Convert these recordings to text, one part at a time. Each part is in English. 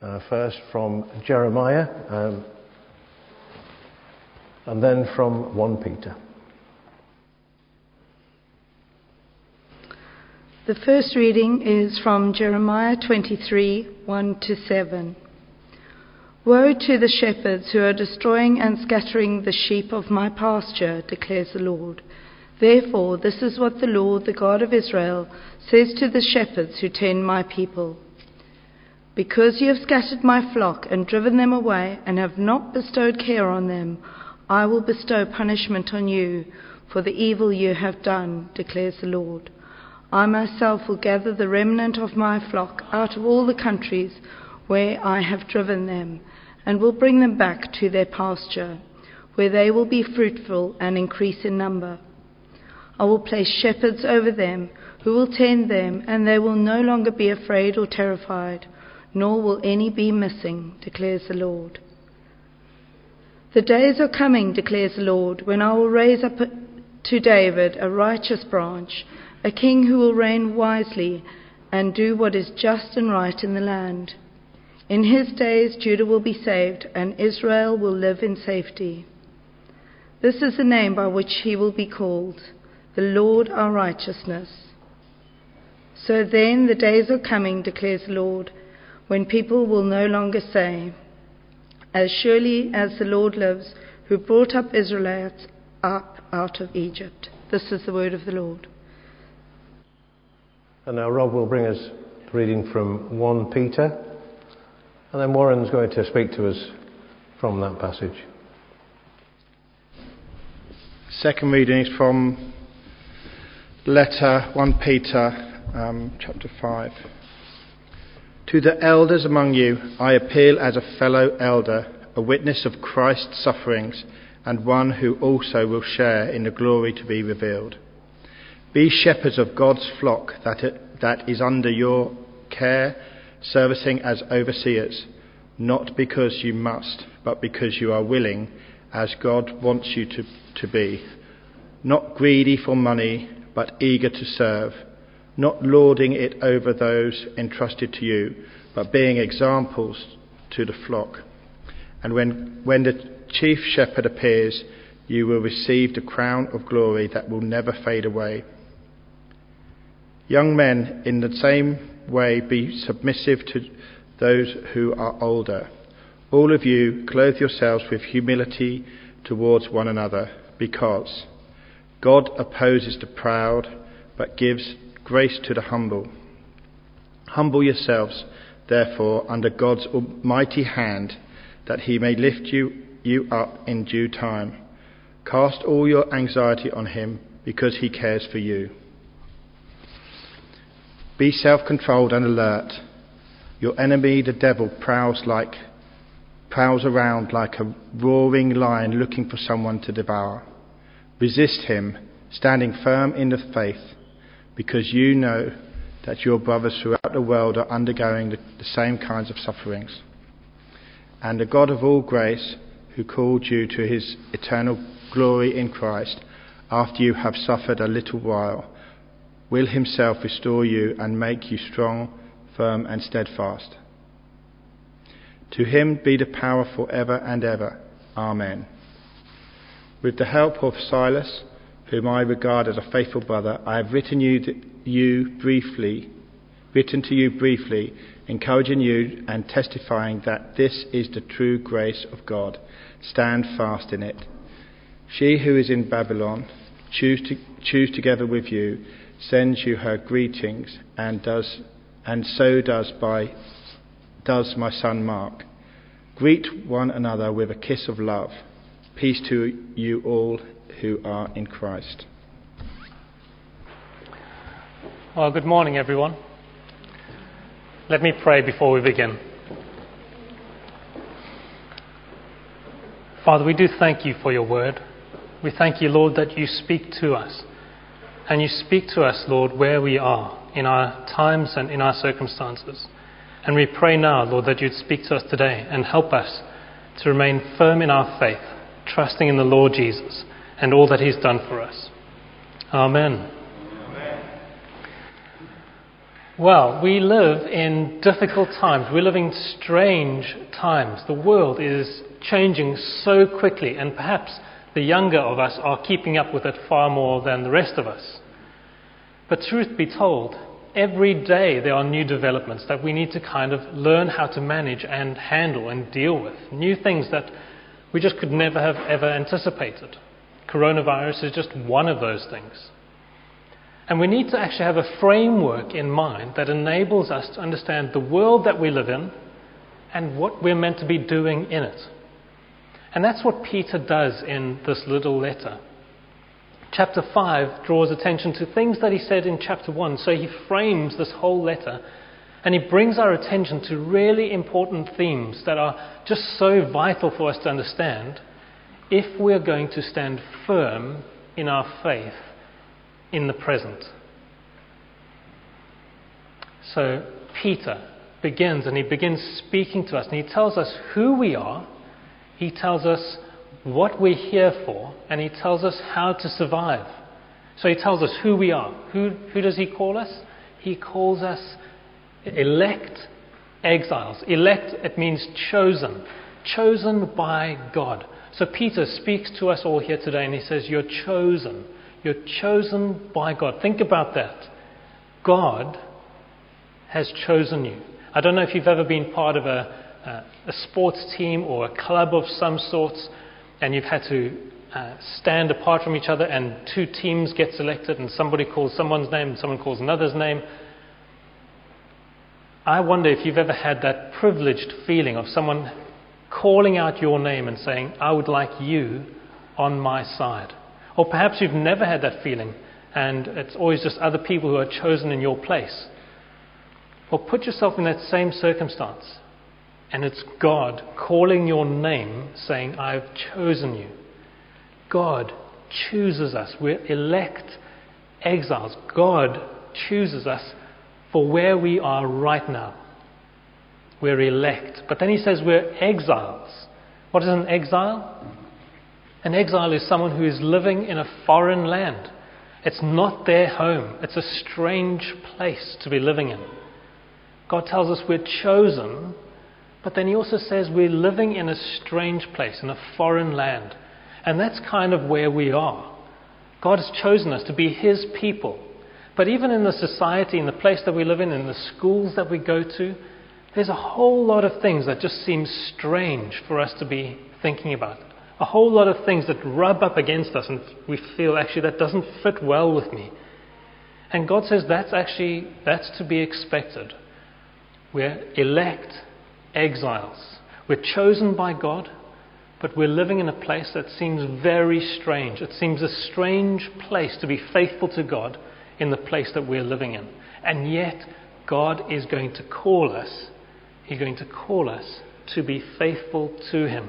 First from Jeremiah, and then from 1 Peter. The first reading is from Jeremiah 23, 1-7. Woe to the shepherds who are destroying and scattering the sheep of my pasture, declares the Lord. Therefore, this is what the Lord, the God of Israel, says to the shepherds who tend my people. Because you have scattered my flock and driven them away and have not bestowed care on them, I will bestow punishment on you for the evil you have done, declares the Lord. I myself will gather the remnant of my flock out of all the countries where I have driven them, and will bring them back to their pasture, where they will be fruitful and increase in number. I will place shepherds over them who will tend them, and they will no longer be afraid or terrified, nor will any be missing, declares the Lord. The days are coming, declares the Lord, when I will raise up to David a righteous branch, a king who will reign wisely and do what is just and right in the land. In his days Judah will be saved, and Israel will live in safety. This is the name by which he will be called, the Lord our righteousness. So then the days are coming, declares the Lord, when people will no longer say, as surely as the Lord lives, who brought up Israelites up out of Egypt. This is the word of the Lord. And now Rob will bring us reading from 1 Peter, and then Warren's going to speak to us from that passage. Second reading is from letter 1 Peter, chapter 5. To the elders among you, I appeal as a fellow elder, a witness of Christ's sufferings, and one who also will share in the glory to be revealed. Be shepherds of God's flock that is under your care, servicing as overseers, not because you must, but because you are willing, as God wants you to be. Not greedy for money, but eager to serve, not lording it over those entrusted to you, but being examples to the flock. And when the chief shepherd appears, you will receive the crown of glory that will never fade away. Young men, in the same way, be submissive to those who are older. All of you, clothe yourselves with humility towards one another, because God opposes the proud, but gives grace to the humble. Humble yourselves, therefore, under God's mighty hand, that he may lift you up in due time. Cast all your anxiety on him, because he cares for you. Be self-controlled and alert. Your enemy, the devil, prowls around like a roaring lion looking for someone to devour. Resist him, standing firm in the faith, because you know that your brothers throughout the world are undergoing the same kinds of sufferings. And the God of all grace, who called you to his eternal glory in Christ, after you have suffered a little while, will himself restore you and make you strong, firm and steadfast. To him be the power forever and ever. Amen. With the help of Silas, whom I regard as a faithful brother, I have written to you briefly, encouraging you and testifying that this is the true grace of God. Stand fast in it. She who is in Babylon, choose together with you, sends you her greetings, and so does my son Mark. Greet one another with a kiss of love. Peace to you all who are in Christ. Well, good morning, everyone. Let me pray before we begin. Father, we do thank you for your word. We thank you, Lord, that you speak to us. And you speak to us, Lord, where we are in our times and in our circumstances. And we pray now, Lord, that you'd speak to us today and help us to remain firm in our faith, trusting in the Lord Jesus and all that he's done for us. Amen. Well, we live in difficult times. We live in strange times. The world is changing so quickly, and perhaps the younger of us are keeping up with it far more than the rest of us. But truth be told, every day there are new developments that we need to kind of learn how to manage and handle and deal with. New things that we just could never have ever anticipated. Coronavirus is just one of those things. And we need to actually have a framework in mind that enables us to understand the world that we live in and what we're meant to be doing in it. And that's what Peter does in this little letter. Chapter 5 draws attention to things that he said in chapter 1. So he frames this whole letter and he brings our attention to really important themes that are just so vital for us to understand if we're going to stand firm in our faith in the present. So Peter begins speaking to us, and he tells us who we are, he tells us what we're here for, and he tells us how to survive. So he tells us who we are. Who does he call us? He calls us elect exiles. Elect, it means chosen. Chosen by God. So Peter speaks to us all here today and he says, you're chosen. You're chosen by God. Think about that. God has chosen you. I don't know if you've ever been part of a sports team or a club of some sorts, and you've had to stand apart from each other, and two teams get selected, and somebody calls someone's name and someone calls another's name. I wonder if you've ever had that privileged feeling of someone calling out your name and saying, I would like you on my side. Or perhaps you've never had that feeling and it's always just other people who are chosen in your place. Well, put yourself in that same circumstance and it's God calling your name saying, I've chosen you. God chooses us. We're elect exiles. God chooses us for where we are right now. We're elect. But then he says we're exiles. What is an exile? An exile is someone who is living in a foreign land. It's not their home. It's a strange place to be living in. God tells us we're chosen, but then he also says we're living in a strange place, in a foreign land. And that's kind of where we are. God has chosen us to be his people. But even in the society, in the place that we live in the schools that we go to, there's a whole lot of things that just seem strange for us to be thinking about. A whole lot of things that rub up against us and we feel actually that doesn't fit well with me. And God says that's to be expected. We're elect exiles. We're chosen by God, but we're living in a place that seems very strange. It seems a strange place to be faithful to God in the place that we're living in. And yet God is going to call us. He's going to call us to be faithful to him.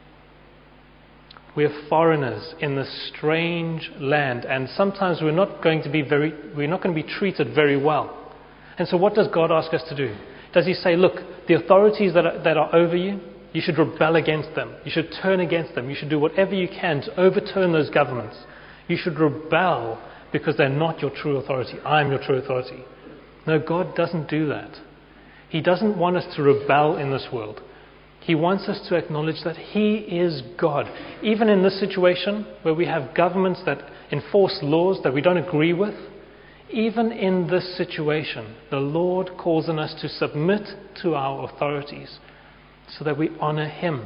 We're foreigners in this strange land, and sometimes we're not going to be treated very well. And so what does God ask us to do? Does he say, look, the authorities that are over you, you should rebel against them. You should turn against them. You should do whatever you can to overturn those governments. You should rebel because they're not your true authority. I am your true authority. No, God doesn't do that. He doesn't want us to rebel in this world. He wants us to acknowledge that he is God. Even in this situation where we have governments that enforce laws that we don't agree with, even in this situation, the Lord calls on us to submit to our authorities so that we honor him.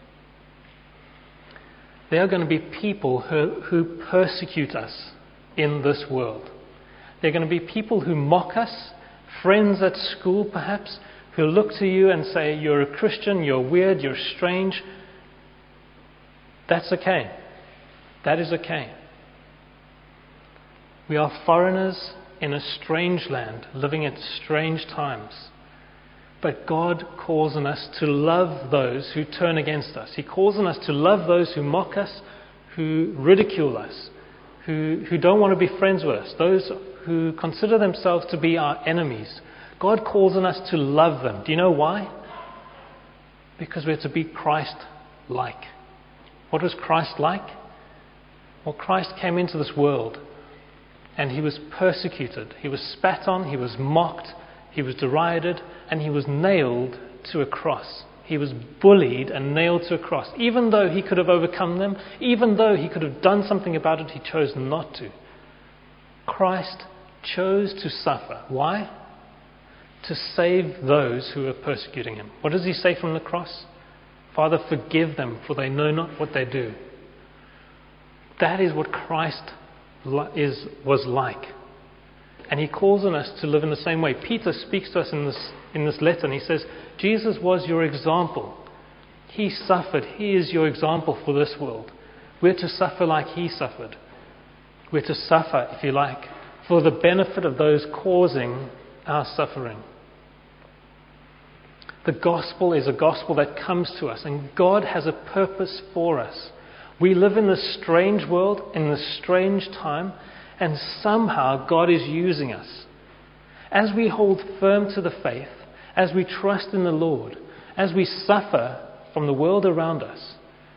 There are going to be people who persecute us in this world. There are going to be people who mock us, friends at school perhaps, who look to you and say, you're a Christian, you're weird, you're strange. That's okay. That is okay. We are foreigners in a strange land, living at strange times. But God calls on us to love those who turn against us. He calls on us to love those who mock us, who ridicule us, who don't want to be friends with us, those who consider themselves to be our enemies. God calls on us to love them. Do you know why? Because we're to be Christ-like. What was Christ like? Well, Christ came into this world and he was persecuted. He was spat on, he was mocked, he was derided, and he was nailed to a cross. He was bullied and nailed to a cross. Even though he could have overcome them, even though he could have done something about it, he chose not to. Christ chose to suffer. Why? To save those who are persecuting him. What does he say from the cross? Father, forgive them, for they know not what they do. That is what Christ was like. And he calls on us to live in the same way. Peter speaks to us in this letter, and he says, Jesus was your example. He suffered. He is your example for this world. We're to suffer like he suffered. We're to suffer, if you like, for the benefit of those causing our suffering. The gospel is a gospel that comes to us, and God has a purpose for us. We live in this strange world, in this strange time, and somehow God is using us. As we hold firm to the faith, as we trust in the Lord, as we suffer from the world around us,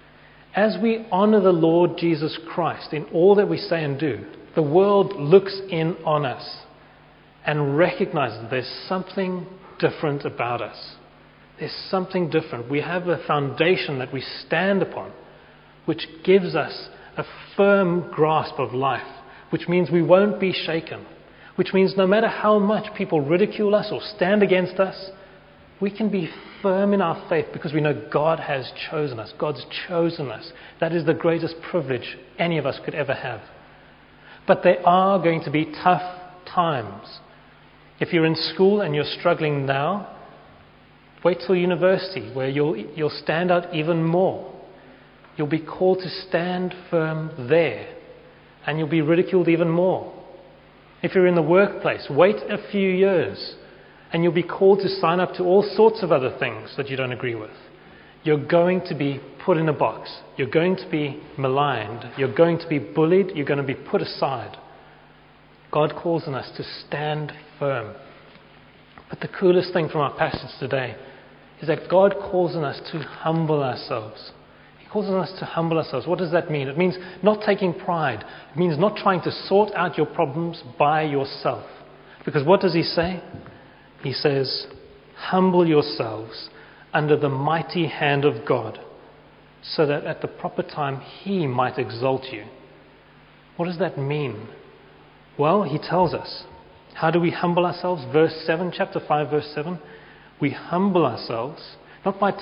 as we honor the Lord Jesus Christ in all that we say and do, the world looks in on us and recognizes there's something different about us. There's something different. We have a foundation that we stand upon, which gives us a firm grasp of life, which means we won't be shaken, which means no matter how much people ridicule us or stand against us, we can be firm in our faith because we know God has chosen us. God's chosen us. That is the greatest privilege any of us could ever have. But there are going to be tough times. If you're in school and you're struggling now, wait till university where you'll stand out even more. You'll be called to stand firm there, and you'll be ridiculed even more. If you're in the workplace, wait a few years, and you'll be called to sign up to all sorts of other things that you don't agree with. You're going to be put in a box. You're going to be maligned. You're going to be bullied. You're going to be put aside. God calls on us to stand firm. But the coolest thing from our passage today is that God calls on us to humble ourselves. He calls on us to humble ourselves. What does that mean? It means not taking pride. It means not trying to sort out your problems by yourself. Because what does he say? He says, humble yourselves under the mighty hand of God, so that at the proper time he might exalt you. What does that mean? Well, he tells us. How do we humble ourselves? Verse 7, chapter 5, verse 7. We humble ourselves, not by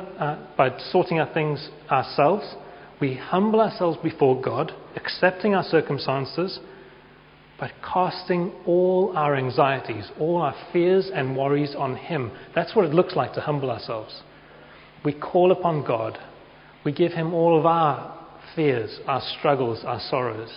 by sorting our things ourselves. We humble ourselves before God, accepting our circumstances, but casting all our anxieties, all our fears and worries on him. That's what it looks like to humble ourselves. We call upon God. We give him all of our fears, our struggles, our sorrows.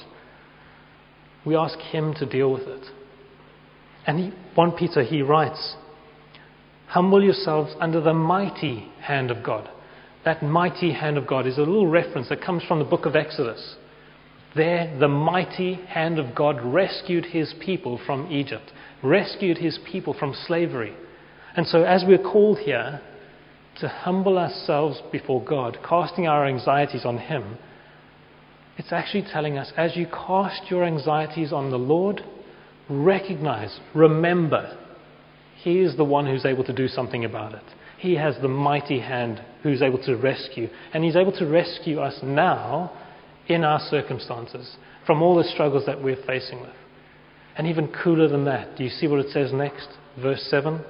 We ask him to deal with it. And 1 Peter, he writes, humble yourselves under the mighty hand of God. That mighty hand of God is a little reference that comes from the book of Exodus. There, the mighty hand of God rescued his people from Egypt, rescued his people from slavery. And so as we're called here to humble ourselves before God, casting our anxieties on him, it's actually telling us, as you cast your anxieties on the Lord, recognize, remember, he is the one who's able to do something about it. He has the mighty hand who's able to rescue. And he's able to rescue us now in our circumstances from all the struggles that we're facing with. And even cooler than that, do you see what it says next? Verse 7.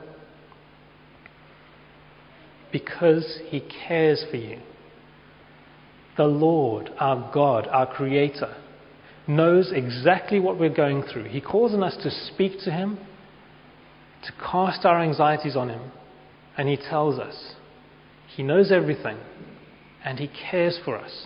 Because he cares for you. The Lord, our God, our Creator, knows exactly what we're going through. He calls on us to speak to him, to cast our anxieties on him, and he tells us he knows everything and he cares for us.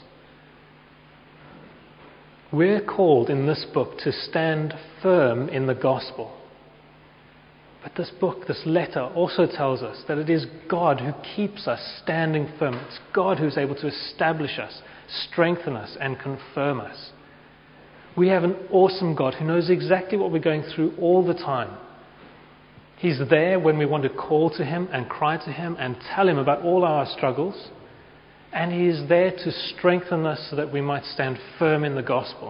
We're called in this book to stand firm in the gospel. But this book, this letter, also tells us that it is God who keeps us standing firm. It's God who's able to establish us, strengthen us, and confirm us. We have an awesome God who knows exactly what we're going through all the time. He's there when we want to call to him and cry to him and tell him about all our struggles. And he is there to strengthen us so that we might stand firm in the gospel,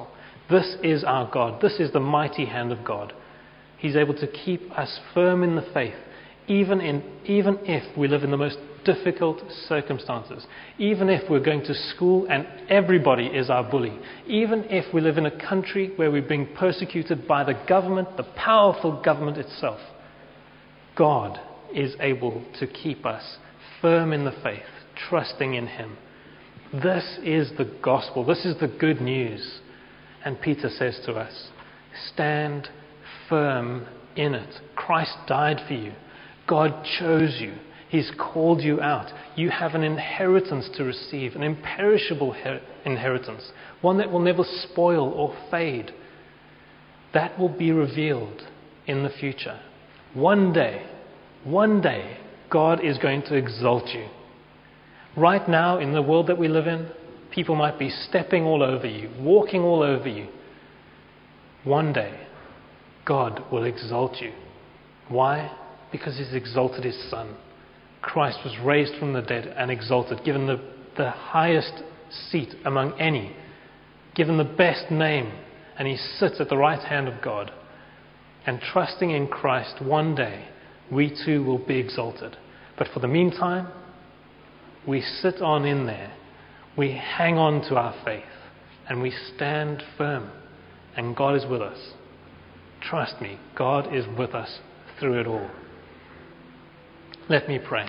This is our God. This is the mighty hand of God. He's able to keep us firm in the faith, even if we live in the most difficult circumstances, even if we're going to school and everybody is our bully, even if we live in a country where we're being persecuted by the government, the powerful government itself. God is able to keep us firm in the faith, trusting in Him. This is the gospel. This is the good news. And Peter says to us, stand firm in it. Christ died for you. God chose you. He's called you out. You have an inheritance to receive, an imperishable inheritance, one that will never spoil or fade. That will be revealed in the future. One day, God is going to exalt you. Right now, in the world that we live in, people might be stepping all over you, walking all over you. One day, God will exalt you. Why? Because He's exalted His Son. Christ was raised from the dead and exalted, given the highest seat among any, given the best name, and He sits at the right hand of God. And trusting in Christ, one day, we too will be exalted. But for the meantime, we sit on in there. We hang on to our faith and we stand firm, and God is with us. Trust me, God is with us through it all. Let me pray.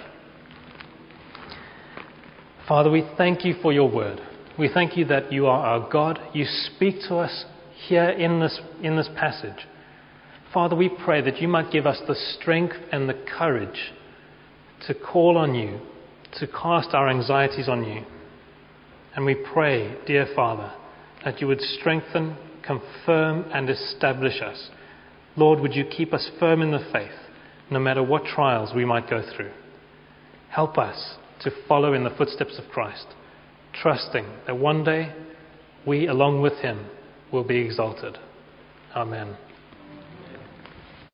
Father, we thank You for Your word. We thank You that You are our God. You speak to us here in this passage. Father, we pray that You might give us the strength and the courage to call on You, to cast our anxieties on You. And we pray, dear Father, that You would strengthen, confirm, and establish us. Lord, would You keep us firm in the faith, no matter what trials we might go through. Help us to follow in the footsteps of Christ, trusting that one day we, along with Him, will be exalted. Amen.